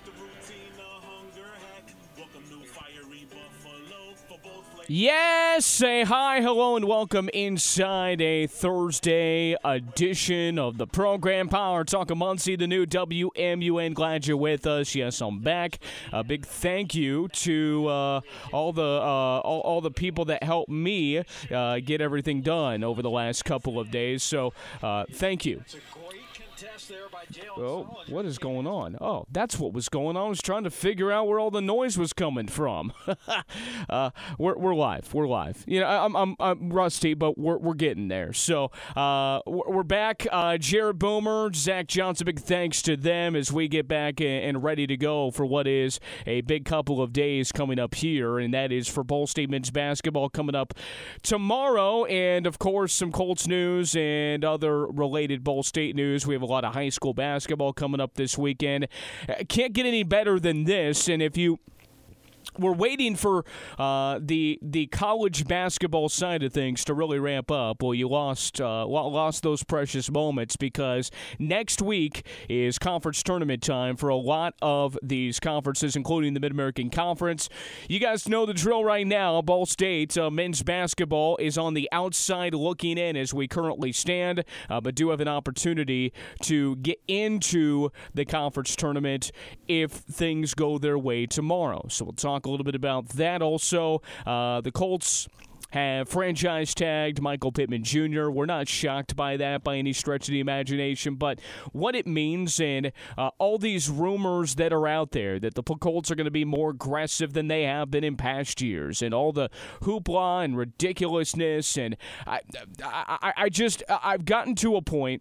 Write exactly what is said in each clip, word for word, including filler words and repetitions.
Yes, say hi, hello, and welcome inside a Thursday edition of the program. Power Talk of Muncie, the new W M U N. Glad you're with us. Yes, I'm back. A big thank you to uh, all the uh, all, all the people that helped me uh, get everything done over the last couple of days. So, uh, thank you. Oh, what is going on? Oh, that's what was going on. I was trying to figure out where all the noise was coming from. uh, we're we're live. We're live. You know, I'm I'm, I'm rusty, but we're we're getting there. So uh, we're back. Uh, Jared Boomer, Zach Johnson. Big thanks to them as we get back and ready to go for what is a big couple of days coming up here, and that is for Ball State men's basketball coming up tomorrow, and of course some Colts news and other related Ball State news. We have a lot of high school basketball coming up this weekend. Can't get any better than this, and if you we're waiting for uh, the the college basketball side of things to really ramp up. Well, you lost uh, lost those precious moments because next week is conference tournament time for a lot of these conferences, including the Mid-American Conference. You guys know the drill right now. Ball State uh, men's basketball is on the outside looking in as we currently stand, uh, but do have an opportunity to get into the conference tournament if things go their way tomorrow. So we'll talk a little bit about that. Also, uh, the Colts have franchise tagged Michael Pittman Junior We're not shocked by that by any stretch of the imagination, but what it means and uh, all these rumors that are out there that the Colts are going to be more aggressive than they have been in past years, and all the hoopla and ridiculousness, and I, I, I just I've gotten to a point,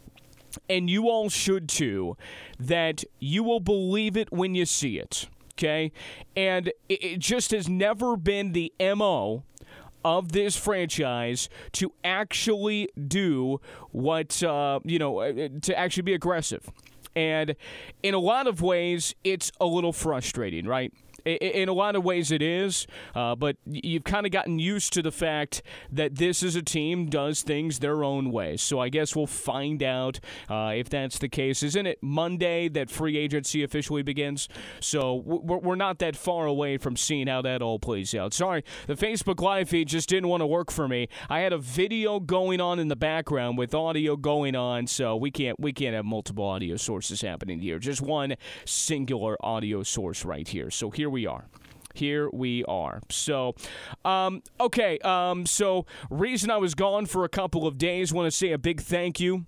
and you all should too, that you will believe it when you see it. Okay, and it just has never been the M O of this franchise to actually do what, uh, you know, to actually be aggressive. And in a lot of ways, it's a little frustrating, right? In a lot of ways it is, uh, but you've kind of gotten used to the fact that this is a team does things their own way. So I guess we'll find out uh, if that's the case. Isn't it Monday that free agency officially begins? So we're not that far away from seeing how that all plays out. Sorry, the Facebook Live feed just didn't want to work for me. I had a video going on in the background with audio going on, so we can't we can't have multiple audio sources happening here. Just one singular audio source right here. So here we are. Here we are. So, um, okay, um, so reason I was gone for a couple of days, want to say a big thank you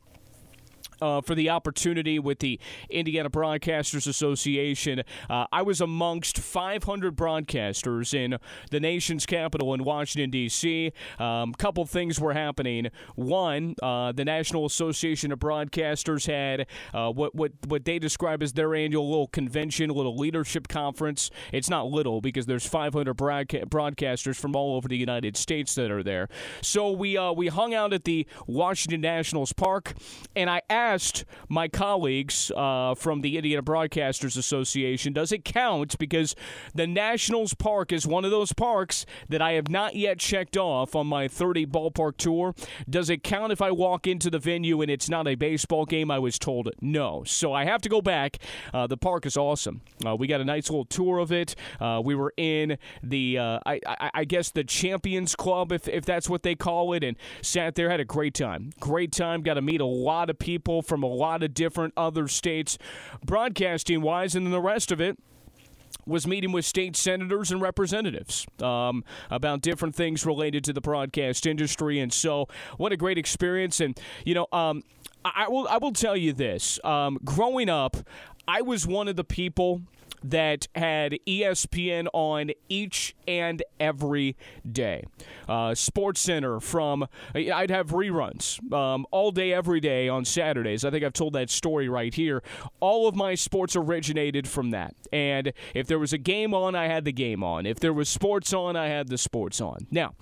Uh, for the opportunity with the Indiana Broadcasters Association. Uh, I was amongst five hundred broadcasters in the nation's capital in Washington, D C A um, couple things were happening. One, uh, the National Association of Broadcasters had uh, what, what, what they describe as their annual little convention, a little leadership conference. It's not little because there's five hundred broadca- broadcasters from all over the United States that are there. So we, uh, we hung out at the Washington Nationals Park, and I asked asked my colleagues uh, from the Indiana Broadcasters Association, does it count? Because the Nationals Park is one of those parks that I have not yet checked off on my thirty ballpark tour. Does it count if I walk into the venue and it's not a baseball game? I was told no. So I have to go back. Uh, the park is awesome. Uh, we got a nice little tour of it. Uh, we were in the, uh, I, I, I guess, the Champions Club, if, if that's what they call it, and sat there, had a great time. Great time. Got to meet a lot of people from a lot of different other states, broadcasting-wise, and then the rest of it was meeting with state senators and representatives um, about different things related to the broadcast industry. And so what a great experience. And, you know, um, I, I will I will tell you this. Um, growing up, I was one of the people that had E S P N on each and every day. Uh, Sports Center from, I'd have reruns um, all day, every day on Saturdays. I think I've told that story right here. All of my sports originated from that. And if there was a game on, I had the game on. If there was sports on, I had the sports on. Now,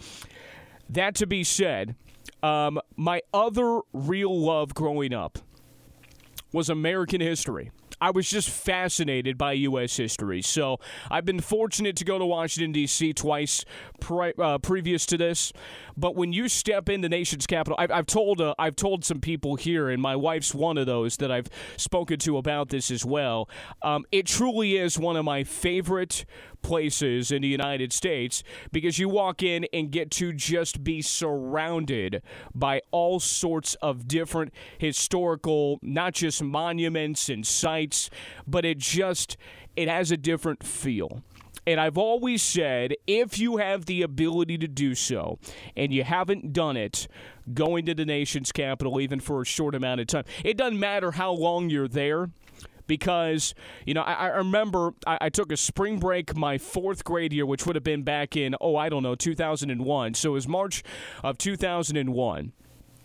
that to be said, um, my other real love growing up was American history. I was just fascinated by U S history. So I've been fortunate to go to Washington, D C twice pre- uh, previous to this. But when you step in the nation's capital, I've, I've told uh, I've told some people here, and my wife's one of those that I've spoken to about this as well. Um, it truly is one of my favorite places in the United States because you walk in and get to just be surrounded by all sorts of different historical, not just monuments and sites, but it just, it has a different feel. And I've always said, if you have the ability to do so, and you haven't done it, going to the nation's capital, even for a short amount of time, it doesn't matter how long you're there. Because, you know, I, I remember I, I took a spring break my fourth grade year, which would have been back in, oh, I don't know, two thousand one. So it was March of two thousand one.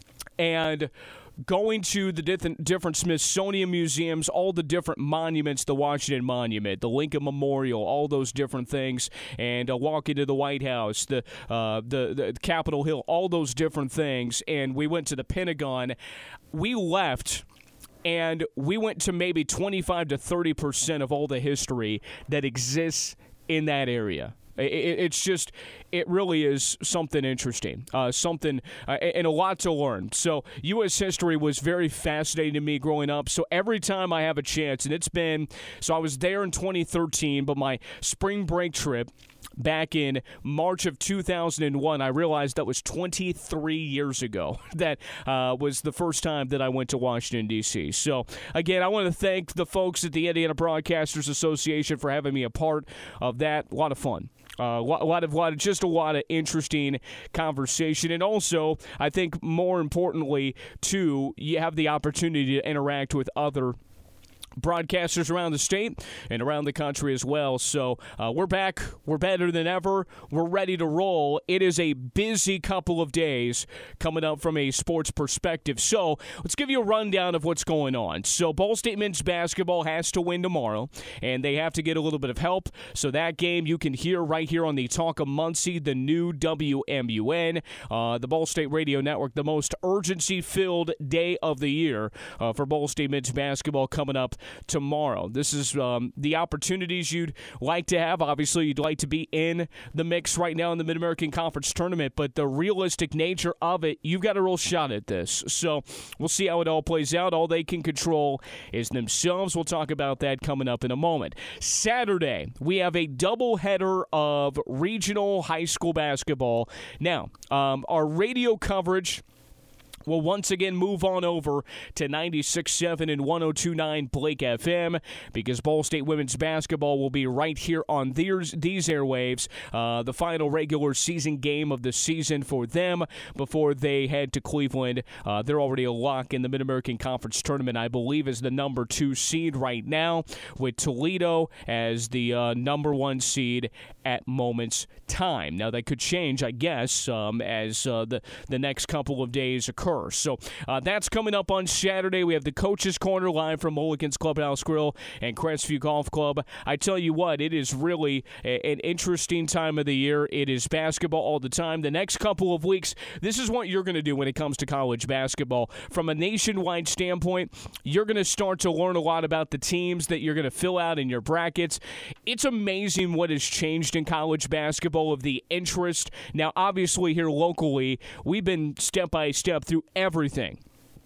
And going to the different, different Smithsonian museums, all the different monuments, the Washington Monument, the Lincoln Memorial, all those different things, and uh, walking to the White House, the, uh, the the Capitol Hill, all those different things. And we went to the Pentagon. We left, and we went to maybe twenty-five to thirty percent of all the history that exists in that area. It's just, it really is something interesting, uh, something, uh, and a lot to learn. So U S history was very fascinating to me growing up. So every time I have a chance, and it's been, so I was there in twenty thirteen, but my spring break trip back in March of two thousand one, I realized that was twenty-three years ago. That uh, was the first time that I went to Washington, D C. So, again, I want to thank the folks at the Indiana Broadcasters Association for having me a part of that. A lot of fun. Uh, a lot of, lot of, just a lot of interesting conversation. And also, I think more importantly, too, you have the opportunity to interact with other broadcasters around the state and around the country as well. So uh, we're back. We're better than ever. We're ready to roll. It is a busy couple of days coming up from a sports perspective. So let's give you a rundown of what's going on. So Ball State men's basketball has to win tomorrow, and they have to get a little bit of help. So that game you can hear right here on the Talk of Muncie, the new W M U N, uh, the Ball State Radio Network, the most urgency-filled day of the year uh, for Ball State men's basketball coming up tomorrow. This is um, the opportunities you'd like to have. Obviously, you'd like to be in the mix right now in the Mid-American Conference Tournament, but the realistic nature of it, you've got a real shot at this. So we'll see how it all plays out. All they can control is themselves. We'll talk about that coming up in a moment. Saturday, we have a doubleheader of regional high school basketball. Now, um, our radio coverage will once again move on over to ninety-six point seven and one oh two point nine Blake F M because Ball State women's basketball will be right here on these, these airwaves. Uh, the final regular season game of the season for them before they head to Cleveland. Uh, they're already a lock in the Mid-American Conference Tournament, I believe, is the number two seed right now, with Toledo as the uh, number one seed at moment's time. Now, that could change, I guess, um, as uh, the, the next couple of days occur. So uh, that's coming up on Saturday. We have the Coach's Corner live from Mulligan's Clubhouse Grill and Crestview Golf Club. I tell you what, it is really a, an interesting time of the year. It is basketball all the time. The next couple of weeks, this is what you're going to do when it comes to college basketball. From a nationwide standpoint, you're going to start to learn a lot about the teams that you're going to fill out in your brackets. It's amazing what has changed in college basketball of the interest. Now, obviously, here locally, we've been step by step through everything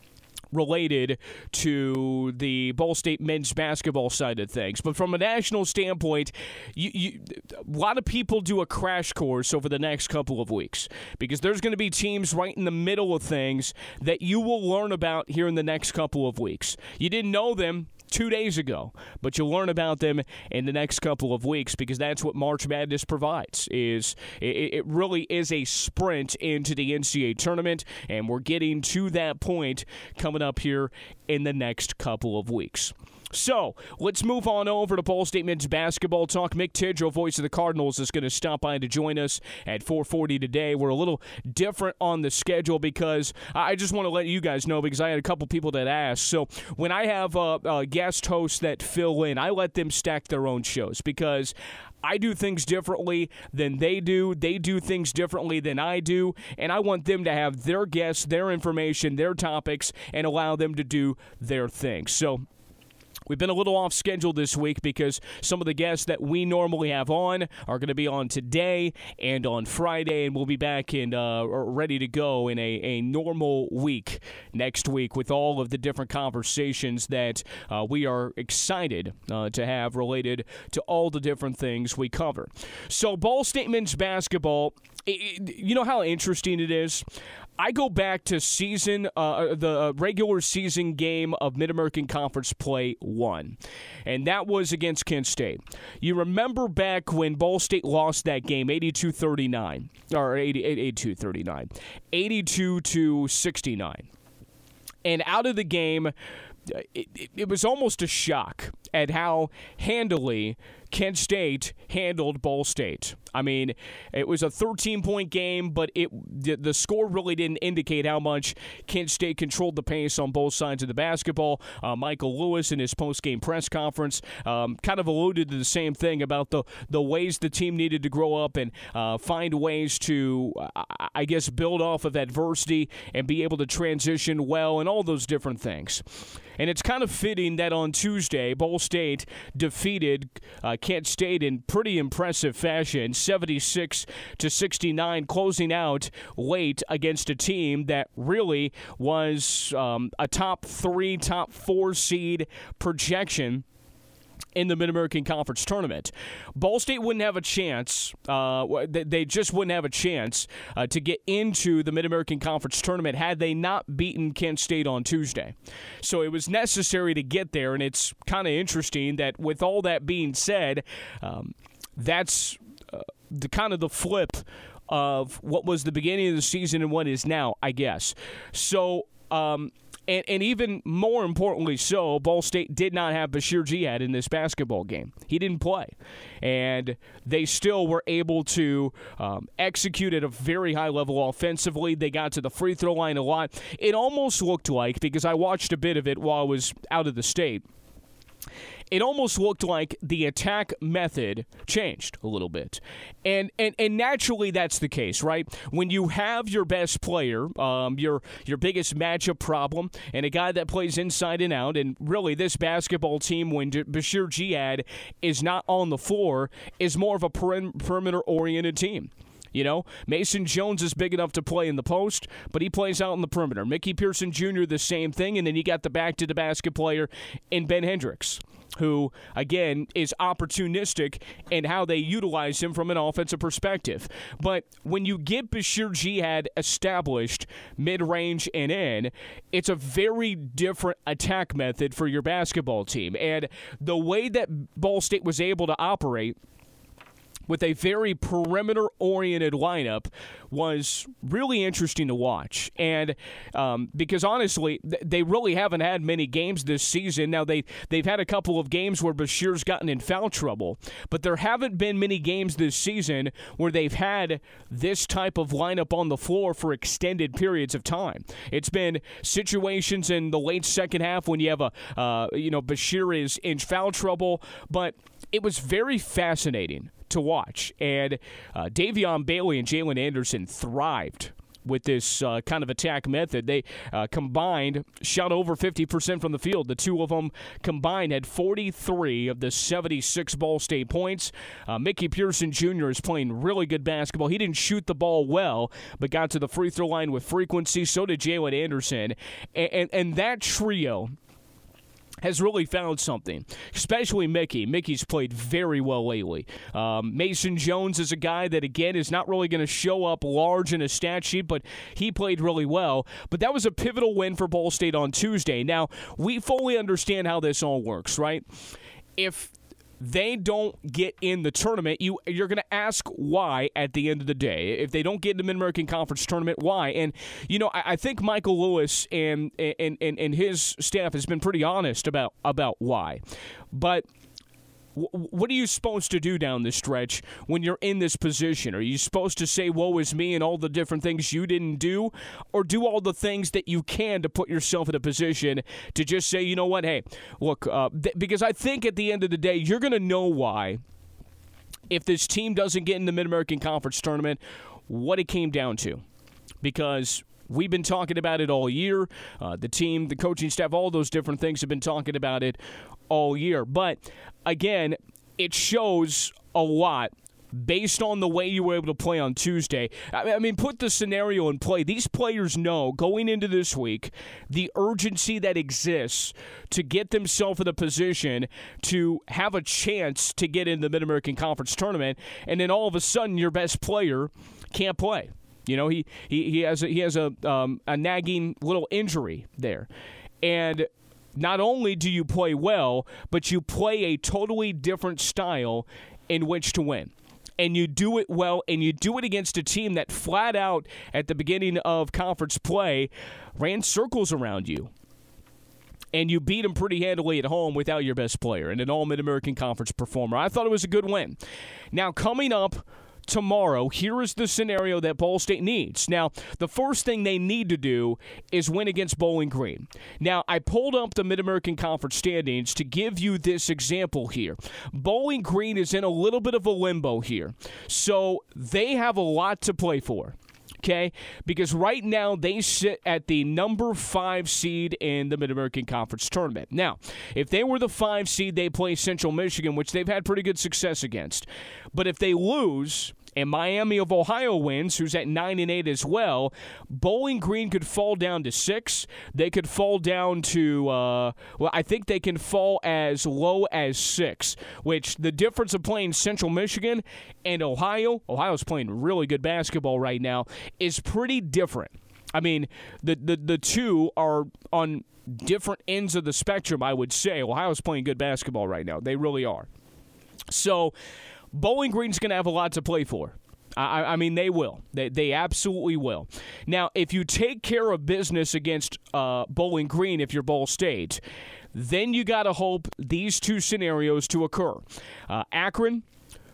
related to the Ball State men's basketball side of things. But from a national standpoint, you, you, a lot of people do a crash course over the next couple of weeks because there's going to be teams right in the middle of things that you will learn about here in the next couple of weeks. You didn't know them two days ago, but you'll learn about them in the next couple of weeks because that's what March Madness provides. Is it, it really is a sprint into the N C double A tournament, and we're getting to that point coming up here in the next couple of weeks. So, let's move on over to Ball State men's basketball talk. Mick Tidrow, voice of the Cardinals, is going to stop by to join us at four forty today. We're a little different on the schedule because I just want to let you guys know because I had a couple people that asked. So, when I have uh, uh, guest hosts that fill in, I let them stack their own shows because I do things differently than they do. They do things differently than I do. And I want them to have their guests, their information, their topics, and allow them to do their thing. So, We've been a little off schedule this week because some of the guests that we normally have on are going to be on today and on Friday, and we'll be back and uh, ready to go in a, a normal week next week with all of the different conversations that uh, we are excited uh, to have related to all the different things we cover. So Ball State men's basketball, it, it, you know how interesting it is? I go back to season, uh, the regular season game of Mid-American Conference Play one, and that was against Kent State. You remember back when Ball State lost that game, eighty-two thirty-nine, or eighty-two thirty-nine, eighty-two to sixty-nine, and out of the game, it, it, it was almost a shock at how handily Kent State handled Ball State. I mean, it was a thirteen-point game, but it the, the score really didn't indicate how much Kent State controlled the pace on both sides of the basketball. Uh, Michael Lewis in his post-game press conference um, kind of alluded to the same thing about the, the ways the team needed to grow up and uh, find ways to, uh, I guess, build off of adversity and be able to transition well and all those different things. And it's kind of fitting that on Tuesday, Ball State defeated uh, Kent State in pretty impressive fashion, seventy-six to sixty-nine, closing out late against a team that really was um, a top three, top four seed projection in the Mid-American Conference Tournament. Ball State wouldn't have a chance. Uh, they just wouldn't have a chance uh, to get into the Mid-American Conference Tournament had they not beaten Kent State on Tuesday. So it was necessary to get there, and it's kind of interesting that with all that being said, um, that's uh, the kind of the flip of what was the beginning of the season and what is now, I guess. So, um, And, and even more importantly so, Ball State did not have Bashir Jihad in this basketball game. He didn't play. And they still were able to um, execute at a very high level offensively. They got to the free throw line a lot. It almost looked like, because I watched a bit of it while I was out of the state, it almost looked like the attack method changed a little bit. And and, and naturally that's the case, right? When you have your best player, um, your your biggest matchup problem, and a guy that plays inside and out, and really this basketball team, when Bashir Jihad is not on the floor, is more of a perim- perimeter-oriented team. You know, Mason Jones is big enough to play in the post, but he plays out in the perimeter. Mickey Pearson Junior, the same thing, and then you got the back-to-the-basket player in Ben Hendricks, who, again, is opportunistic in how they utilize him from an offensive perspective. But when you get Bashir Jihad established mid-range and in, it's a very different attack method for your basketball team. And the way that Ball State was able to operate with a very perimeter-oriented lineup was really interesting to watch. And um, because, honestly, th- they really haven't had many games this season. Now, they, they've had a couple of games where Bashir's gotten in foul trouble, but there haven't been many games this season where they've had this type of lineup on the floor for extended periods of time. It's been situations in the late second half when you have a, uh, you know, Bashir is in foul trouble, but it was very fascinating to watch. And uh, Davion Bailey and Jalen Anderson thrived with this uh, kind of attack method. They uh, combined, shot over fifty percent from the field. The two of them combined had forty-three of the seventy-six Ball State points. Uh, Mickey Pearson Junior is playing really good basketball. He didn't shoot the ball well, but got to the free throw line with frequency. So did Jalen Anderson. And, and, and that trio has really found something, especially Mickey. Mickey's played very well lately. Um, Mason Jones is a guy that, again, is not really going to show up large in a stat sheet, but he played really well. But that was a pivotal win for Ball State on Tuesday. Now, we fully understand how this all works, right? If they don't get in the tournament, you, you're going to ask why at the end of the day. If they don't get in the Mid-American Conference Tournament, why? And, you know, I, I think Michael Lewis and, and, and, and his staff has been pretty honest about, about why. But what are you supposed to do down the stretch when you're in this position? Are you supposed to say, woe is me, and all the different things you didn't do? Or do all the things that you can to put yourself in a position to just say, you know what, hey, look, uh, th- because I think at the end of the day, you're going to know why, if this team doesn't get in the Mid-American Conference Tournament, what it came down to. Because We've been talking about it all year. Uh, the team, the coaching staff, all those different things have been talking about it all year. But, again, it shows a lot based on the way you were able to play on Tuesday. I mean, put the scenario in play. These players know going into this week the urgency that exists to get themselves in a position to have a chance to get in the Mid-American Conference Tournament, and then all of a sudden your best player can't play. You know, he he, he has a, he has a um, a nagging little injury there, and not only do you play well, but you play a totally different style in which to win. And you do it well, and you do it against a team that flat out at the beginning of conference play ran circles around you. And you beat them pretty handily at home without your best player and an all-Mid-American Conference performer. I thought it was a good win. Now, coming up tomorrow, here is the scenario that Ball State needs. Now, the first thing they need to do is win against Bowling Green. Now, I pulled up the Mid-American Conference standings to give you this example here. Bowling Green is in a little bit of a limbo here, so they have a lot to play for. Okay, because right now they sit at the number five seed in the Mid-American Conference Tournament. Now, if they were the five seed, they play Central Michigan, which they've had pretty good success against. But if they lose, and Miami of Ohio wins, who's at nine and eight as well, Bowling Green could fall down to six. They could fall down to, uh, well, I think they can fall as low as six, which the difference of playing Central Michigan and Ohio, Ohio's playing really good basketball right now, is pretty different. I mean, the, the, the two are on different ends of the spectrum, I would say. Ohio's playing good basketball right now. They really are. So, Bowling Green's going to have a lot to play for. I, I mean, they will. They, they absolutely will. Now, if you take care of business against uh, Bowling Green, if you're Ball State, then you got to hope these two scenarios to occur. Uh, Akron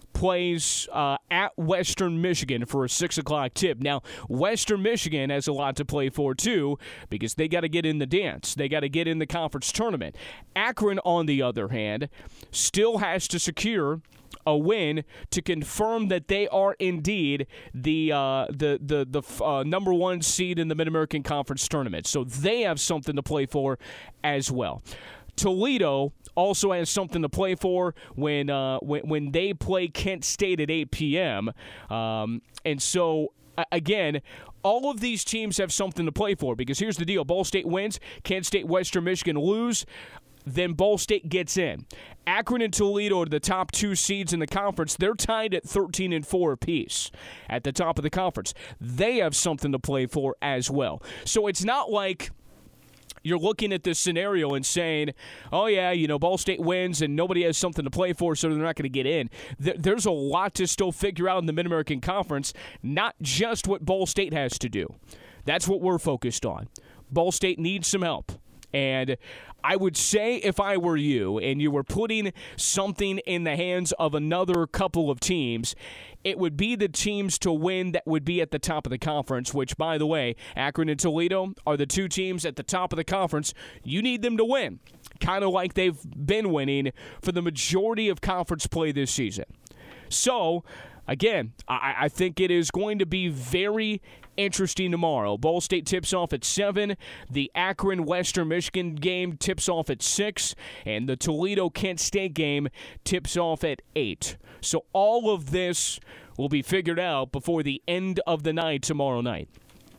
plays uh, at Western Michigan for a six o'clock tip. Now, Western Michigan has a lot to play for, too, because they got to get in the dance. They got to get in the conference tournament. Akron, on the other hand, still has to secure a win to confirm that they are indeed the uh, the the the uh, number one seed in the Mid-American Conference Tournament. So they have something to play for as well. Toledo also has something to play for when uh, when, when they play Kent State at eight p.m. Um, and so, again, all of these teams have something to play for because here's the deal. Ball State wins, Kent State, Western Michigan lose, then Ball State gets in. Akron and Toledo are the top two seeds in the conference. They're tied at thirteen and four apiece at the top of the conference. They have something to play for as well. So it's not like you're looking at this scenario and saying, oh, yeah, you know, Ball State wins and nobody has something to play for, so they're not going to get in. There's a lot to still figure out in the Mid-American Conference, not just what Ball State has to do. That's what we're focused on. Ball State needs some help. And I would say if I were you and you were putting something in the hands of another couple of teams, it would be the teams to win that would be at the top of the conference, which, by the way, Akron and Toledo are the two teams at the top of the conference. You need them to win, kind of like they've been winning for the majority of conference play this season. So, again, I, I think it is going to be very interesting tomorrow. Ball State tips off at seven. The Akron-Western Michigan game tips off at six. And the Toledo-Kent State game tips off at eight. So all of this will be figured out before the end of the night tomorrow night.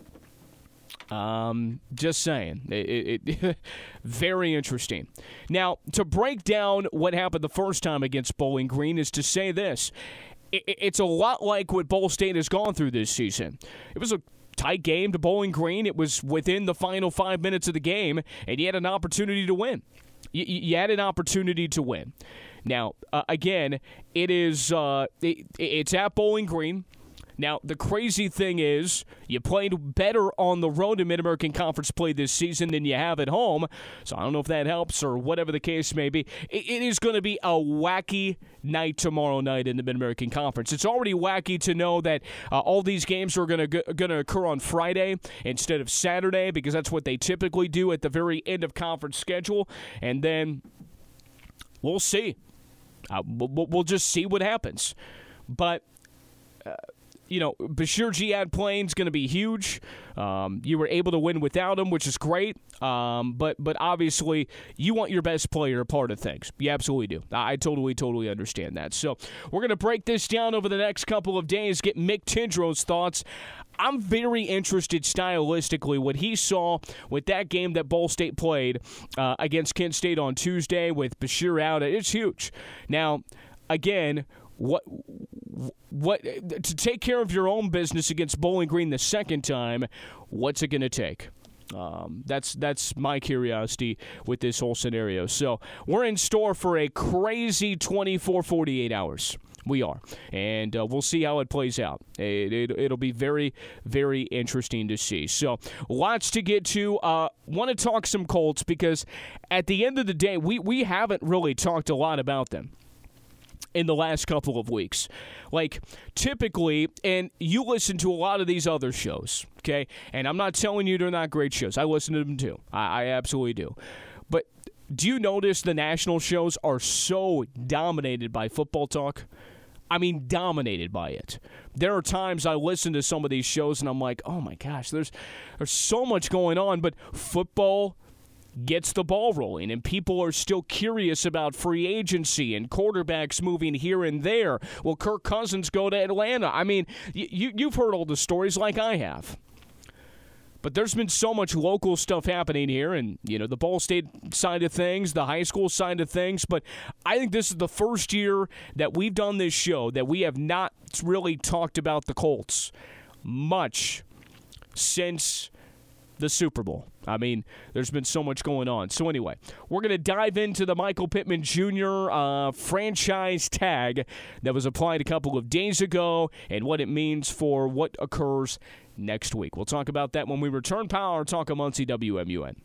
Um, just saying. It, it, it very interesting. Now, to break down what happened the first time against Bowling Green is to say this. It's a lot like what Ball State has gone through this season. It was a tight game to Bowling Green. It was within the final five minutes of the game, and you had an opportunity to win. You, you had an opportunity to win. Now, uh, again, it is uh, it, it's at Bowling Green. Now, the crazy thing is you played better on the road in Mid-American Conference play this season than you have at home. So I don't know if that helps or whatever the case may be. It, it is going to be a wacky night tomorrow night in the Mid-American Conference. It's already wacky to know that uh, all these games are going to going to occur on Friday instead of Saturday because that's what they typically do at the very end of conference schedule. And then we'll see. Uh, we'll, we'll just see what happens. But... Uh, you know, Bashir Jihad playing is going to be huge. Um, you were able to win without him, which is great. Um, but but obviously, you want your best player a part of things. You absolutely do. I, I totally, totally understand that. So we're going to break this down over the next couple of days, get Mick Tindrow's thoughts. I'm very interested stylistically what he saw with that game that Ball State played uh, against Kent State on Tuesday with Bashir out. It's huge. Now, again, what what to take care of your own business against Bowling Green the second time, what's it going to take? Um, that's that's my curiosity with this whole scenario. So we're in store for a crazy twenty-four, forty-eight hours. We are, and uh, we'll see how it plays out. It, it, it'll be very, very interesting to see. So lots to get to. Uh, want to talk some Colts because at the end of the day, we, we haven't really talked a lot about them in the last couple of weeks. Like, typically, and you listen to a lot of these other shows, okay? And I'm not telling you they're not great shows. I listen to them too. I, I absolutely do. But do you notice the national shows are so dominated by football talk? I mean, dominated by it. There are times I listen to some of these shows and I'm like, oh my gosh, there's there's so much going on, but football gets the ball rolling, and people are still curious about free agency and quarterbacks moving here and there. Will Kirk Cousins go to Atlanta? I mean, you, you've heard all the stories like I have. But there's been so much local stuff happening here, and, you know, the Ball State side of things, the high school side of things. But I think this is the first year that we've done this show that we have not really talked about the Colts much since the Super Bowl. I mean, there's been so much going on. So anyway, we're going to dive into the Michael Pittman Junior Uh, franchise tag that was applied a couple of days ago and what it means for what occurs next week. We'll talk about that when we return. Power Talk of Muncie, W M U N.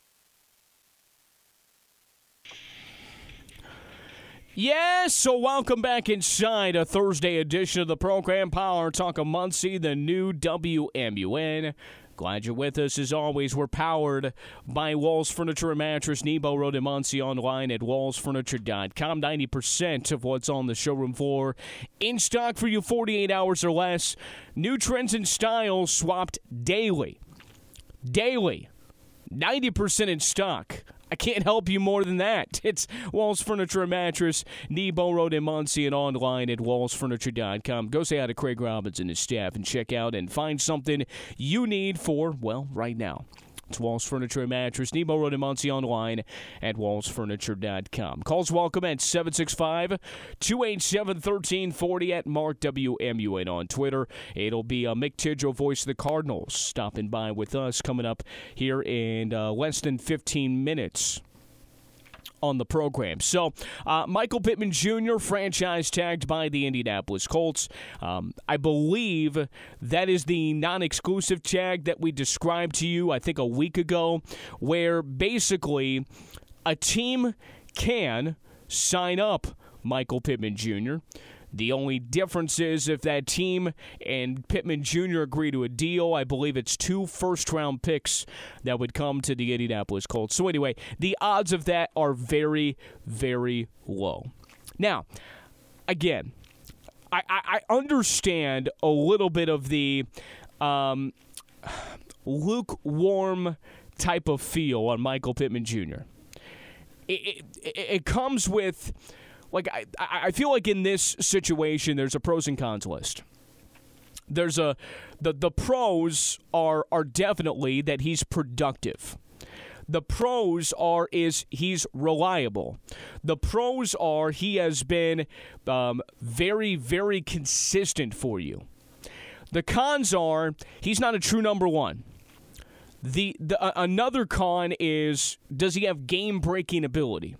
Yes, so welcome back inside a Thursday edition of the program, Power Talk of Muncie, the new W M U N. Glad you're with us. As always, we're powered by Walls Furniture and Mattress, Nebo Road in Muncie, online at walls furniture dot com. ninety percent of what's on the showroom floor in stock for you forty-eight hours or less. New trends and styles swapped daily. Daily. ninety percent in stock. I can't help you more than that. It's Walls Furniture and Mattress, Nebo Road in Muncie, and online at walls furniture dot com. Go say hi to Craig Robbins and his staff and check out and find something you need for, well, right now. It's Walls Furniture and Mattress, Nebo Road in Muncie, online at walls furniture dot com. Calls welcome at seven six five, two eight seven, one three four zero at Mark W M U N on Twitter. It'll be uh, Mick Tindrow, voice of the Cardinals, stopping by with us coming up here in uh, less than fifteen minutes on the program. So, uh, Michael Pittman Junior, franchise tagged by the Indianapolis Colts. Um, I believe that is the non-exclusive tag that we described to you, I think, a week ago, where basically a team can sign up Michael Pittman Junior The only difference is if that team and Pittman Junior agree to a deal, I believe it's two first-round picks that would come to the Indianapolis Colts. So anyway, the odds of that are very, very low. Now, again, I, I, I understand a little bit of the um, lukewarm type of feel on Michael Pittman Junior It, it, it comes with... Like, I, I feel like in this situation, there's a pros and cons list. There's a, the, the pros are are definitely that he's productive. The pros are is he's reliable. The pros are he has been um, very, very consistent for you. The cons are he's not a true number one. The, the uh, another con is, does he have game-breaking ability?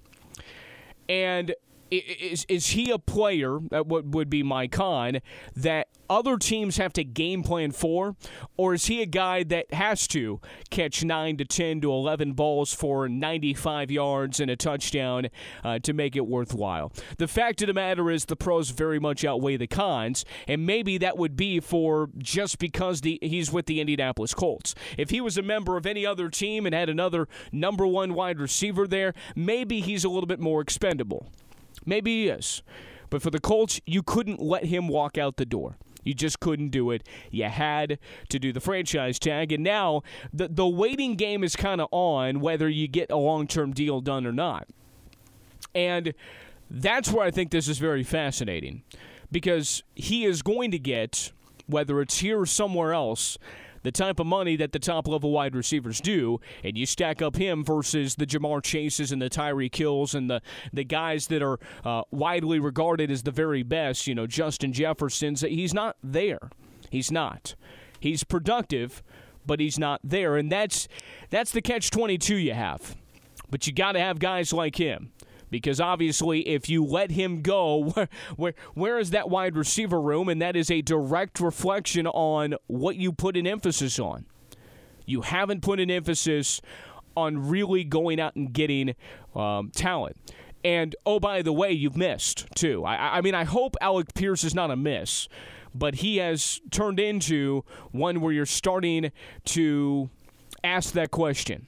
And Is is he a player, that would, would be my con, that other teams have to game plan for? Or is he a guy that has to catch nine to ten to eleven balls for ninety-five yards and a touchdown uh, to make it worthwhile? The fact of the matter is the pros very much outweigh the cons, and maybe that would be for just because the he's with the Indianapolis Colts. If he was a member of any other team and had another number one wide receiver there, maybe he's a little bit more expendable. Maybe he is. But for the Colts, you couldn't let him walk out the door. You just couldn't do it. You had to do the franchise tag, and now the, the waiting game is kind of on whether you get a long-term deal done or not. And that's where I think this is very fascinating, because he is going to get, whether it's here or somewhere else, the type of money that the top-level wide receivers do, and you stack up him versus the Jamar Chases and the Tyreek Hills and the, the guys that are uh, widely regarded as the very best, you know, Justin Jefferson's, he's not there. He's not. He's productive, but he's not there, and that's that's the catch twenty-two you have. But you got to have guys like him. Because obviously, if you let him go, where, where where is that wide receiver room? And that is a direct reflection on what you put an emphasis on. You haven't put an emphasis on really going out and getting um, talent. And, oh, by the way, you've missed, too. I, I mean, I hope Alec Pierce is not a miss, but he has turned into one where you're starting to ask that question.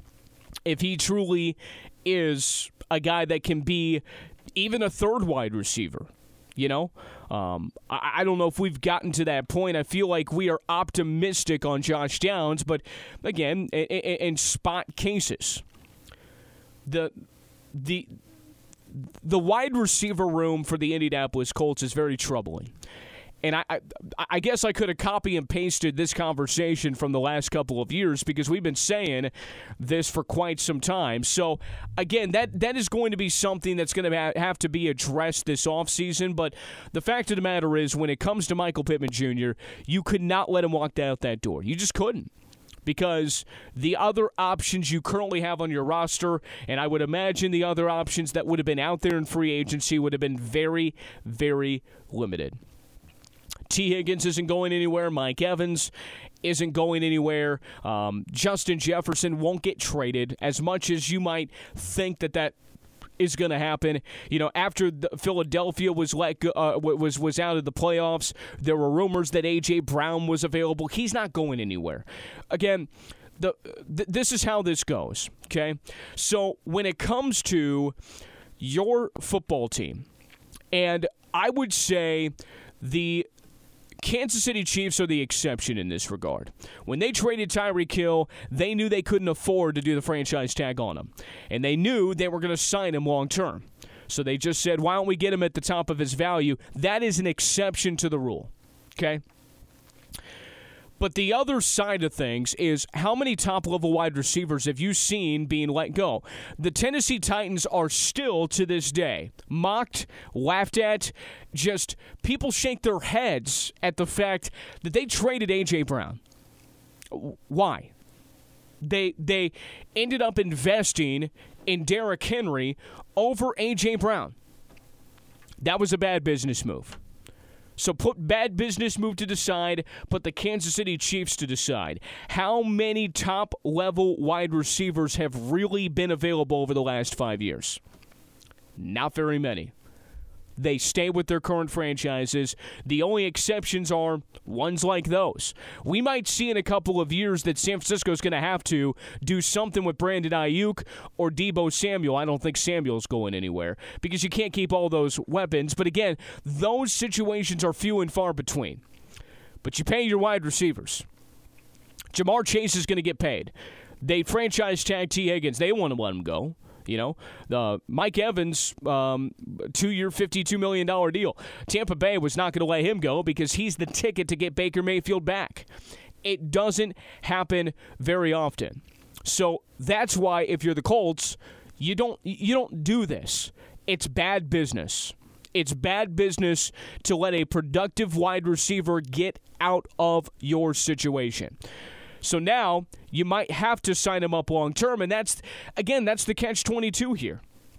If he truly is a guy that can be even a third wide receiver, you know? Um, I, I don't know if we've gotten to that point. I feel like we are optimistic on Josh Downs, but again, in, in spot cases, the the the wide receiver room for the Indianapolis Colts is very troubling. And I, I, I guess I could have copy and pasted this conversation from the last couple of years, because we've been saying this for quite some time. So, again, that, that is going to be something that's going to have to be addressed this offseason. But the fact of the matter is, when it comes to Michael Pittman Junior, you could not let him walk out that door. You just couldn't. Because the other options you currently have on your roster, and I would imagine the other options that would have been out there in free agency, would have been very, very limited. T. Higgins isn't going anywhere. Mike Evans isn't going anywhere. Um, Justin Jefferson won't get traded, as much as you might think that that is going to happen. You know, after the Philadelphia was let go, uh, was was out of the playoffs, there were rumors that A J. Brown was available. He's not going anywhere. Again, the th- this is how this goes, okay? So when it comes to your football team, and I would say the Kansas City Chiefs are the exception in this regard. When they traded Tyreek Hill, they knew they couldn't afford to do the franchise tag on him. And they knew they were going to sign him long term. So they just said, why don't we get him at the top of his value? That is an exception to the rule. Okay? But the other side of things is, how many top-level wide receivers have you seen being let go? The Tennessee Titans are still, to this day, mocked, laughed at. Just people shake their heads at the fact that they traded A J. Brown. Why? They they ended up investing in Derrick Henry over A J. Brown. That was a bad business move. So put bad business move to the side, put the Kansas City Chiefs to the side. How many top-level wide receivers have really been available over the last five years? Not very many. They stay with their current franchises. The only exceptions are ones like those. We might see in a couple of years that San Francisco's going to have to do something with Brandon Ayuk or Deebo Samuel. I don't think Samuel's going anywhere, because you can't keep all those weapons. But again, those situations are few and far between. But you pay your wide receivers. Jamar Chase is going to get paid. They franchise tag T. Higgins. They want to let him go. You know, the Mike Evans, um, two-year, fifty-two million dollars deal. Tampa Bay was not going to let him go because he's the ticket to get Baker Mayfield back. It doesn't happen very often. So that's why, if you're the Colts, you don't you don't do this. It's bad business. It's bad business to let a productive wide receiver get out of your situation. So now you might have to sign him up long term, and that's, again, that's the catch twenty-two here.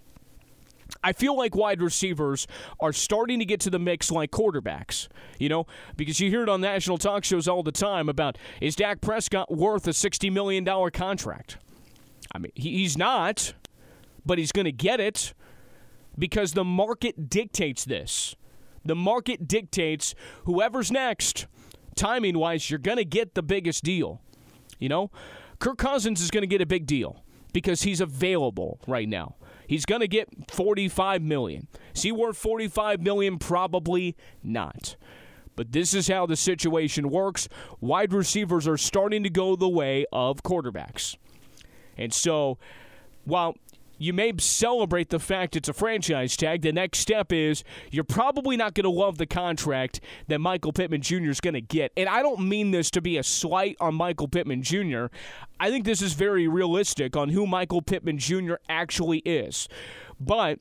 I feel like wide receivers are starting to get to the mix like quarterbacks, you know, because you hear it on national talk shows all the time about, is Dak Prescott worth a sixty million dollars contract? I mean, he's not, but he's going to get it because the market dictates this. The market dictates whoever's next, timing-wise, you're going to get the biggest deal. You know, Kirk Cousins is going to get a big deal because he's available right now. He's going to get forty-five million dollars. Is he worth forty-five million dollars? Probably not. But this is how the situation works. Wide receivers are starting to go the way of quarterbacks. And so, while you may celebrate the fact it's a franchise tag, the next step is you're probably not going to love the contract that Michael Pittman Junior is going to get. And I don't mean this to be a slight on Michael Pittman Junior I think this is very realistic on who Michael Pittman Junior actually is. But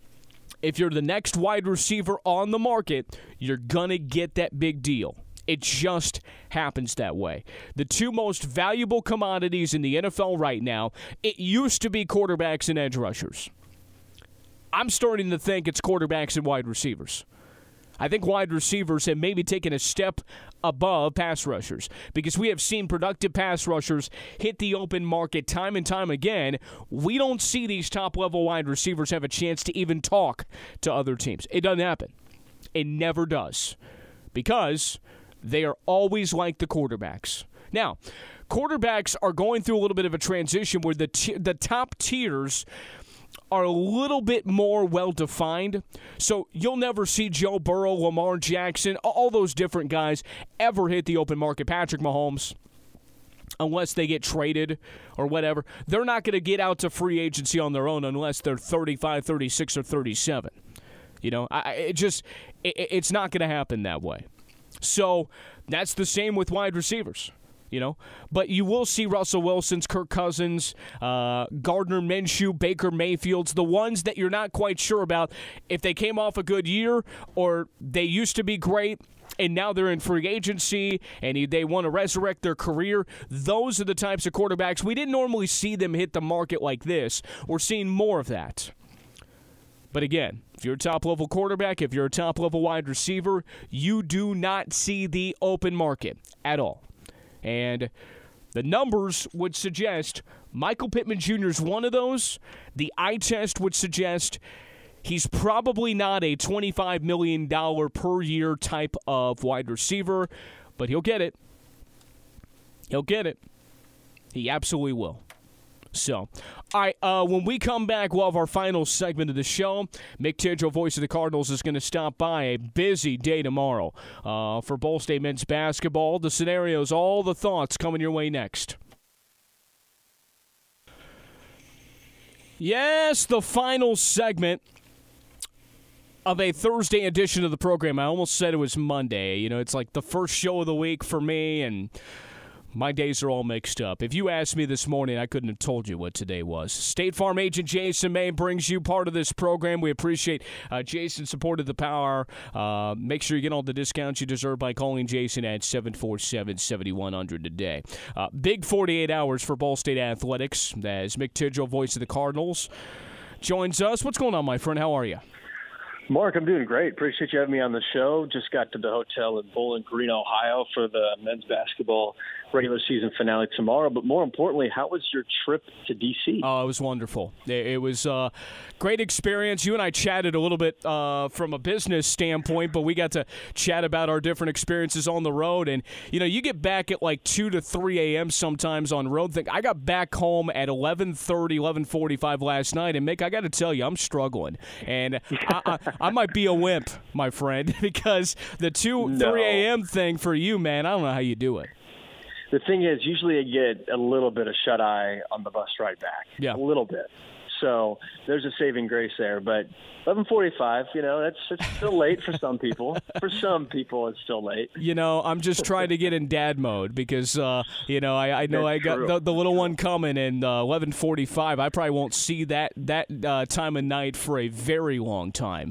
if you're the next wide receiver on the market, you're going to get that big deal. It just happens that way. The two most valuable commodities in the N F L right now, it used to be quarterbacks and edge rushers. I'm starting to think it's quarterbacks and wide receivers. I think wide receivers have maybe taken a step above pass rushers because we have seen productive pass rushers hit the open market time and time again. We don't see these top-level wide receivers have a chance to even talk to other teams. It doesn't happen. It never does because they are always like the quarterbacks. Now, quarterbacks are going through a little bit of a transition where the t- the top tiers are a little bit more well-defined. So you'll never see Joe Burrow, Lamar Jackson, all those different guys ever hit the open market. Patrick Mahomes, unless they get traded or whatever, they're not going to get out to free agency on their own unless they're thirty-five, thirty-six, or thirty-seven. You know, I, it just it, it's not going to happen that way. So that's the same with wide receivers, you know. But you will see Russell Wilson's, Kirk Cousins, uh, Gardner Minshew, Baker Mayfield's, the ones that you're not quite sure about if they came off a good year or they used to be great and now they're in free agency and they want to resurrect their career. Those are the types of quarterbacks. We didn't normally see them hit the market like this. We're seeing more of that. But again, if you're a top-level quarterback, if you're a top-level wide receiver, you do not see the open market at all. And the numbers would suggest Michael Pittman Junior is one of those. The eye test would suggest he's probably not a twenty-five million dollars per year type of wide receiver, but he'll get it. He'll get it. He absolutely will. So, all right, uh, when we come back, we'll have our final segment of the show. Mick Tidgell, voice of the Cardinals, is going to stop by. A busy day tomorrow uh, for Ball State men's basketball. The scenarios, all the thoughts coming your way next. Yes, the final segment of a Thursday edition of the program. I almost said it was Monday. You know, it's like the first show of the week for me, and my days are all mixed up. If you asked me this morning, I couldn't have told you what today was. State Farm agent Jason May brings you part of this program. We appreciate uh, Jason's support of the power. Uh, make sure you get all the discounts you deserve by calling Jason at seven four seven, seven one zero zero today. Uh, big forty-eight hours for Ball State Athletics as Mick Tidgell, voice of the Cardinals, joins us. What's going on, my friend? How are you? Mark, I'm doing great. Appreciate you having me on the show. Just got to the hotel in Bowling Green, Ohio for the men's basketball regular season finale tomorrow. But more importantly, how was your trip to D C? Oh, it was wonderful. It was a great experience. You and I chatted a little bit uh, from a business standpoint, but we got to chat about our different experiences on the road. And, you know, you get back at like two to three a.m. sometimes on road thing. I got back home at eleven thirty, eleven forty-five last night. And, Mick, I got to tell you, I'm struggling. And I, I, I might be a wimp, my friend, because the two, no. three a.m. thing for you, man, I don't know how you do it. The thing is, usually I get a little bit of shut-eye on the bus ride back. Yeah. A little bit. So there's a saving grace there. But eleven forty-five, you know, that's it's still late for some people. For some people, it's still late. You know, I'm just trying to get in dad mode because, uh, you know, I, I know that's I got true. the, the little one coming, and uh, eleven forty-five, I probably won't see that that uh, time of night for a very long time.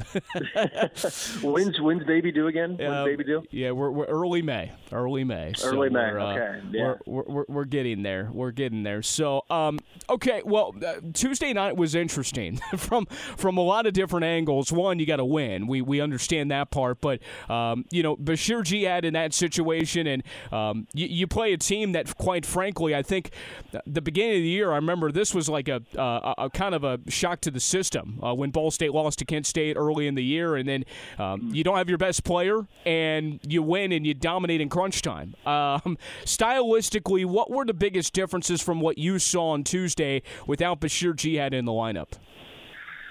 when's when's baby due again? When's Uh, baby due? Yeah, we're, we're early May. Early May. So Early May, we're, uh, okay. Yeah. We're, we're, we're getting there. We're getting there. So, um, okay, well, uh, Tuesday night was interesting from from a lot of different angles. One, you got to win. We we understand that part. But, um, you know, Bashir Jihad in that situation, and um, you, you play a team that, quite frankly, I think the beginning of the year, I remember this was like a, a, a kind of a shock to the system uh, when Ball State lost to Kent State early in the year, and then um, you don't have your best player, and you win and you dominate in crunch time. Um, stylistically, what were the biggest differences from what you saw on Tuesday without Bashir Jihad in the lineup?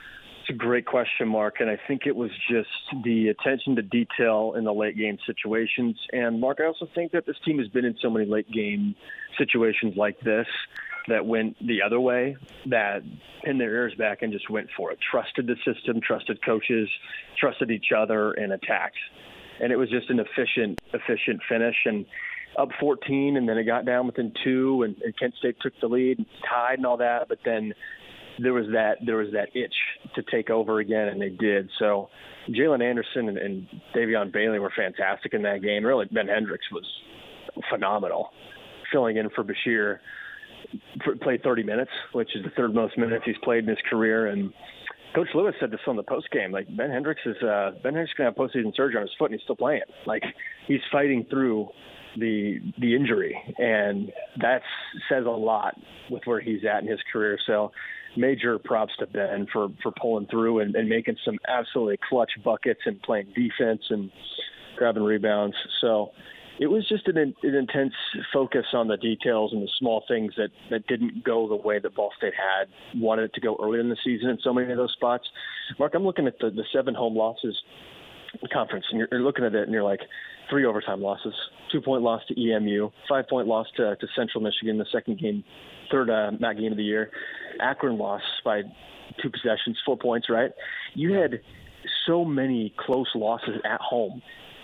It's a great question, Mark, and I think it was just the attention to detail in the late game situations. And, Mark, I also think that this team has been in so many late game situations like this that went the other way, that pinned their ears back and just went for it. Trusted the system, trusted coaches, trusted each other, and attacked. And it was just an efficient, efficient finish. And up fourteen, and then it got down within two, and, and Kent State took the lead, tied and all that. But then there was that there was that itch to take over again, and they did. So Jalen Anderson and, and Davion Bailey were fantastic in that game. Really, Ben Hendricks was phenomenal, filling in for Bashir. Played thirty minutes, which is the third most minutes he's played in his career. And Coach Lewis said this on the post game, like Ben Hendricks is uh, Ben Hendricks gonna have postseason surgery on his foot, and he's still playing. Like he's fighting through the the injury, and that says a lot with where he's at in his career. So major props to Ben for, for pulling through and, and making some absolutely clutch buckets and playing defense and grabbing rebounds. So it was just an, an intense focus on the details and the small things that, that didn't go the way that Ball State had wanted it to go earlier in the season in so many of those spots. Mark, I'm looking at the, the seven home losses conference, and you're, you're looking at it and you're like, three overtime losses, two-point loss to E M U, five-point loss to, to Central Michigan, the second game, third uh, M A C game of the year. Akron lost by two possessions, four points, right? You had so many close losses at home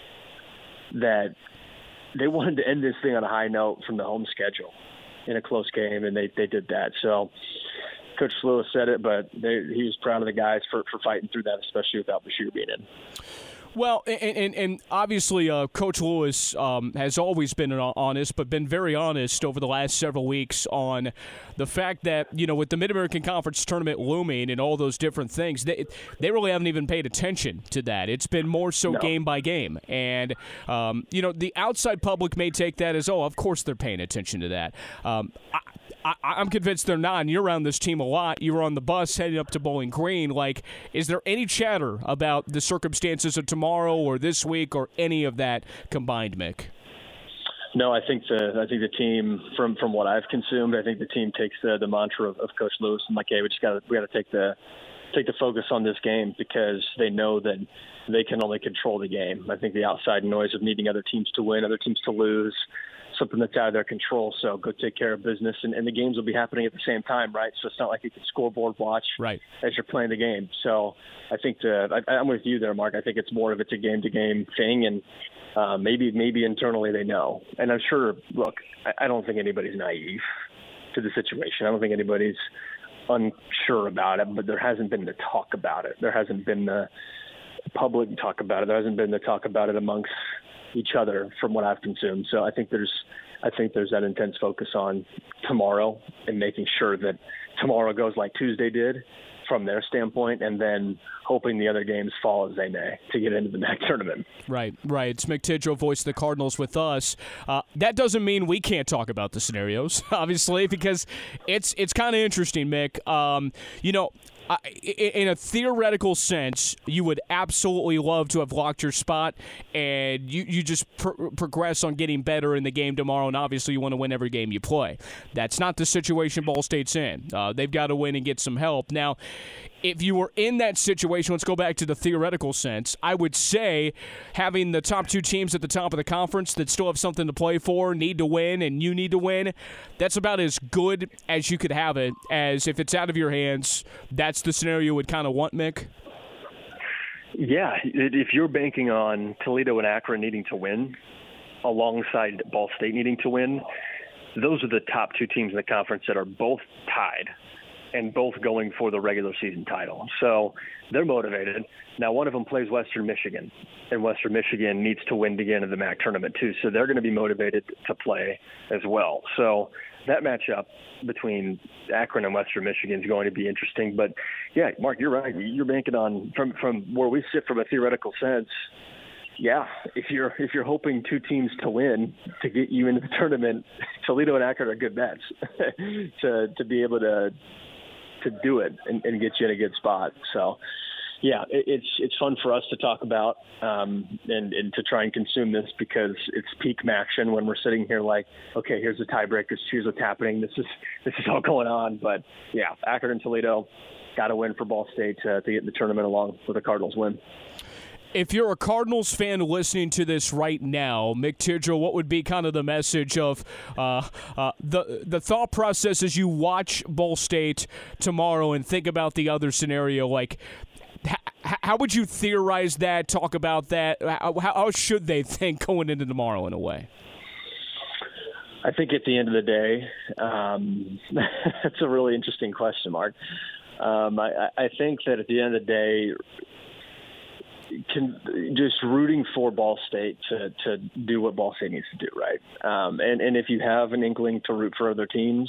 that they wanted to end this thing on a high note from the home schedule in a close game, and they, they did that. So Coach Lewis said it, but they, he was proud of the guys for, for fighting through that, especially without Bashir being in. Well, and, and, and obviously uh, Coach Lewis um, has always been honest, but been very honest over the last several weeks on the fact that, you know, with the Mid-American Conference tournament looming and all those different things, they, they really haven't even paid attention to that. It's been more so no. game by game. And, um, you know, the outside public may take that as, oh, of course they're paying attention to that. Um, I, I, I'm convinced they're not, and you're around this team a lot. You were on the bus heading up to Bowling Green. Like, is there any chatter about the circumstances of tomorrow or this week or any of that combined, Mick? No, I think the I think the team, from, from what I've consumed, I think the team takes the, the mantra of, of Coach Lewis and like, hey, we just got we got to take the take the focus on this game because they know that they can only control the game. I think the outside noise of needing other teams to win, other teams to lose, something that's out of their control. So go take care of business, and, and the games will be happening at the same time, right? So it's not like you can scoreboard watch right. as you're playing the game. So I think the, I, I'm with you there, Mark. I think it's more of it's a game-to-game thing, and uh, maybe maybe internally they know. And I'm sure, look, I, I don't think anybody's naive to the situation. I don't think anybody's unsure about it, but there hasn't been the talk about it. There hasn't been the public talk about it. There hasn't been the talk about it amongst each other from what I've consumed. So I think there's I think there's that intense focus on tomorrow and making sure that tomorrow goes like Tuesday did from their standpoint, and then hoping the other games fall as they may to get into the M A C tournament. Right, right. It's Mick Tidrow, voice of the Cardinals, with us. Uh, that doesn't mean we can't talk about the scenarios, obviously, because it's it's kind of interesting, Mick. Um, you know, I, in a theoretical sense, you would absolutely love to have locked your spot, and you, you just pr- progress on getting better in the game tomorrow, and obviously you want to win every game you play. That's not the situation Ball State's in. Uh, they've got to win and get some help. Now, if you were in that situation, let's go back to the theoretical sense, I would say having the top two teams at the top of the conference that still have something to play for, need to win, and you need to win, that's about as good as you could have it, as if it's out of your hands, that's the scenario you would kind of want, Mick? Yeah, if you're banking on Toledo and Akron needing to win alongside Ball State needing to win, those are the top two teams in the conference that are both tied and both going for the regular season title. So they're motivated. Now, one of them plays Western Michigan, and Western Michigan needs to win to get into the M A C tournament too. So they're going to be motivated to play as well. So that matchup between Akron and Western Michigan is going to be interesting. But, yeah, Mark, you're right. You're banking on, from, from where we sit from a theoretical sense, yeah, if you're if you're hoping two teams to win to get you into the tournament, Toledo and Akron are good bets to to be able to to do it and, and get you in a good spot. So, Yeah, it, it's it's fun for us to talk about um, and, and to try and consume this because it's peak action when we're sitting here like, okay, here's the tiebreakers, here's what's happening, this is this is all going on. But yeah, Akron and Toledo got to win for Ball State to, to get in the tournament along with the Cardinals win. If you're a Cardinals fan listening to this right now, Mick Tidrell, what would be kind of the message of uh, uh, the the thought process as you watch Ball State tomorrow and think about the other scenario? Like, h- how would you theorize that, talk about that? How, how should they think going into tomorrow in a way? I think at the end of the day, um, that's a really interesting question, Mark. Um, I, I think that at the end of the day, Can, just rooting for Ball State to, to do what Ball State needs to do, right? Um, and, and if you have an inkling to root for other teams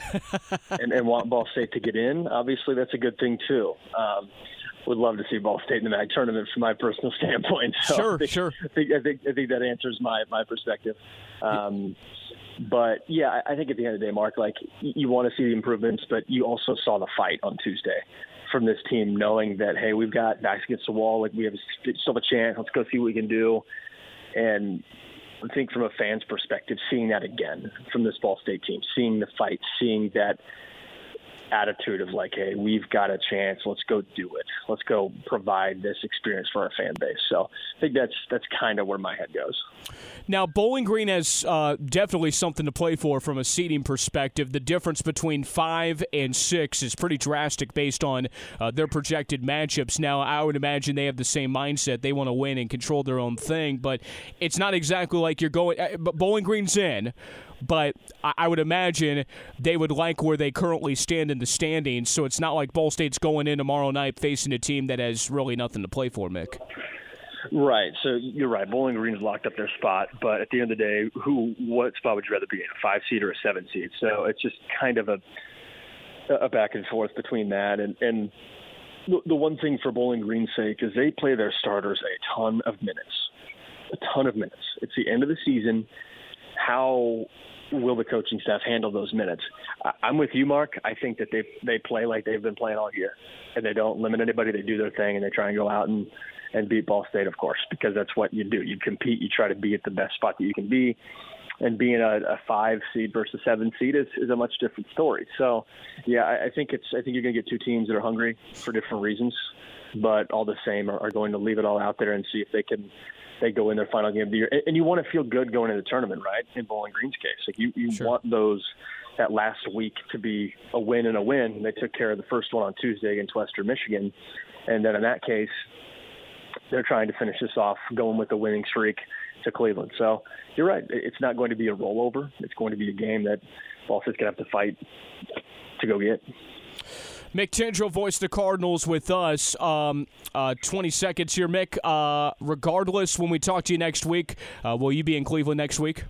and, and want Ball State to get in, obviously that's a good thing too. Um, would love to see Ball State in the M A C tournament from my personal standpoint. So sure, I think, sure. I think, I think I think that answers my my perspective. Um, but yeah, I think at the end of the day, Mark, like you want to see the improvements, but you also saw the fight on Tuesday from this team, knowing that, hey, we've got backs against the wall, like we have still have a chance. Let's go see what we can do. And I think from a fan's perspective, seeing that again from this Ball State team, seeing the fight, seeing that attitude of like, hey, we've got a chance. Let's go do it. Let's go provide this experience for our fan base. So I think that's that's kind of where my head goes. Now, Bowling Green has uh, definitely something to play for from a seeding perspective. The difference between five and six is pretty drastic based on uh, their projected matchups. Now, I would imagine they have the same mindset. They want to win and control their own thing, but it's not exactly like you're going uh, – but Bowling Green's in. But I would imagine they would like where they currently stand in the standings, so it's not like Ball State's going in tomorrow night facing a team that has really nothing to play for, Mick. Right. So you're right. Bowling Green's locked up their spot, but at the end of the day, who, what spot would you rather be in, a five seed or a seven seed? So it's just kind of a a back and forth between that. And, and the, the one thing for Bowling Green's sake is they play their starters a ton of minutes, a ton of minutes. It's the end of the season. How will the coaching staff handle those minutes? I'm with you, Mark. I think that they they play like they've been playing all year, and they don't limit anybody. They do their thing, and they try and go out and, and beat Ball State, of course, because that's what you do. You compete. You try to be at the best spot that you can be, and being a, a five seed versus seven seed is, is a much different story. So, yeah, I, I think it's I think you're going to get two teams that are hungry for different reasons, but all the same are, are going to leave it all out there and see if they can – they go in their final game of the year. And you want to feel good going into the tournament, right? In Bowling Green's case. Like you, you sure. want those that last week to be a win and a win. They took care of the first one on Tuesday against Western Michigan. And then in that case, they're trying to finish this off going with a winning streak to Cleveland. So you're right. It's not going to be a rollover. It's going to be a game that Ball State's going to have to fight to go get. Mick Tidrell, voice the Cardinals with us. Um, uh, twenty seconds here, Mick. Uh, regardless, when we talk to you next week, uh, will you be in Cleveland next week?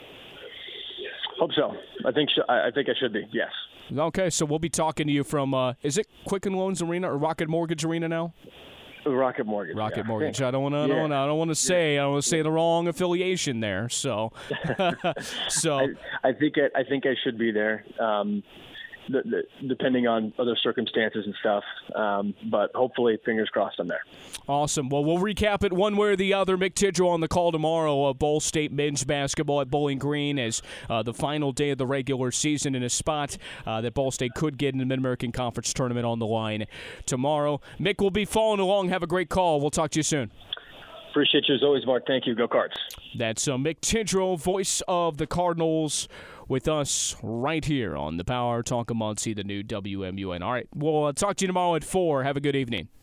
Hope so. I think sh- I think I should be, yes. Okay, so we'll be talking to you from, uh, is it Quicken Loans Arena or Rocket Mortgage Arena now? Rocket Mortgage. Rocket yeah. Mortgage. I don't want to. Yeah. I don't want to say. Yeah. I don't want to say the wrong affiliation there. So, so I, I think I, I think I should be there. Um, The, the, depending on other circumstances and stuff. Um, but hopefully, fingers crossed, I'm there. Awesome. Well, we'll recap it one way or the other. Mick Tidrell on the call tomorrow of Ball State men's basketball at Bowling Green as uh, the final day of the regular season in a spot uh, that Ball State could get in the Mid-American Conference Tournament on the line tomorrow. Mick will be following along. Have a great call. We'll talk to you soon. Appreciate you as always, Mark. Thank you. Go Cards. That's uh, Mick Tidrell, voice of the Cardinals, with us right here on the Power Talk of Muncie, the new W M U N. All right, we'll uh, talk to you tomorrow at four. Have a good evening.